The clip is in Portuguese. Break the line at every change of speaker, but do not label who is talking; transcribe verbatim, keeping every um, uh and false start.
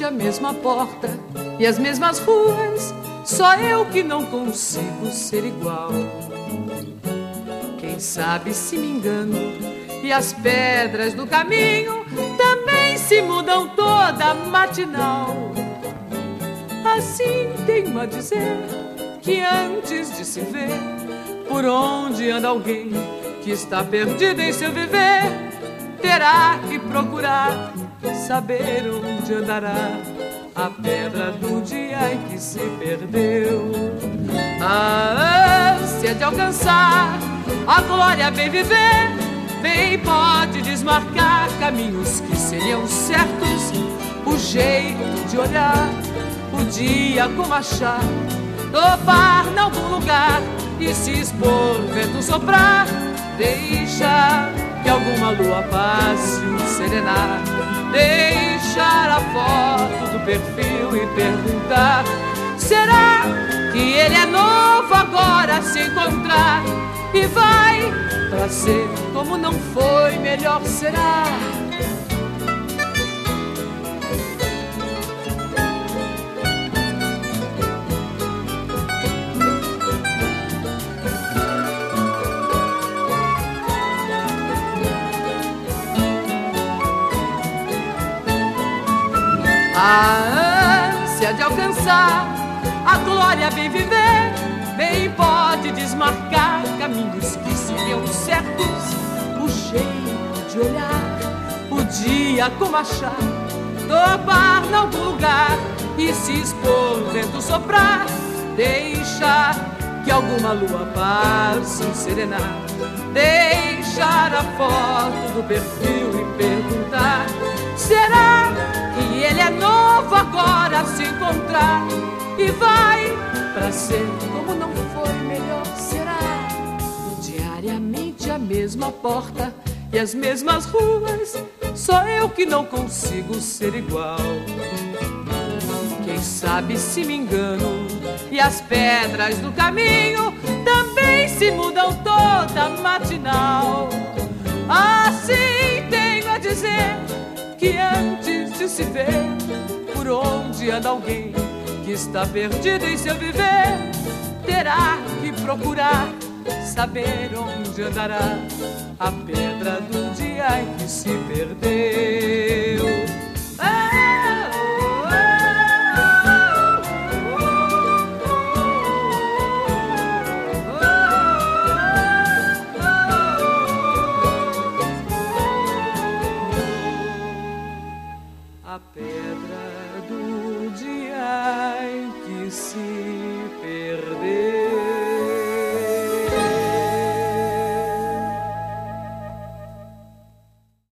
diariamente a mesma porta e as mesmas ruas, só eu que não consigo ser igual. Quem sabe se me engano e as pedras do caminho também se mudam toda matinal. Assim tenho a dizer que antes de se ver por onde anda alguém que está perdido em seu viver, terá que procurar saber onde andará a pedra do dia em que se perdeu. A ânsia de alcançar a glória, bem viver, bem pode desmarcar caminhos que seriam certos. O jeito de olhar o dia como achar, topar em algum lugar e se expor, vento soprar, deixar que alguma lua passe o serenar, deixar a foto do perfil e perguntar: será que ele é novo agora se encontrar? E vai pra ser como não foi, melhor será. A ânsia de alcançar a glória, bem viver, bem pode desmarcar caminhos que seriam certos. O jeito de olhar o dia como achar, topar em algum lugar e se expor, vento soprar, deixar que alguma lua passe um serenar, deixar a foto do perfil e perguntar: será que ele é novo agora se encontrar? E vai pra ser como não foi, melhor será. Diariamente a mesma porta e as mesmas ruas, só eu que não consigo ser igual. Quem sabe se me engano e as pedras do caminho também se mudam toda matinal. Assim tenho a dizer que antes de se ver por onde anda alguém que está perdido em seu viver, terá que procurar saber onde andará a pedra do dia em que se perdeu. A pedra do dia em que se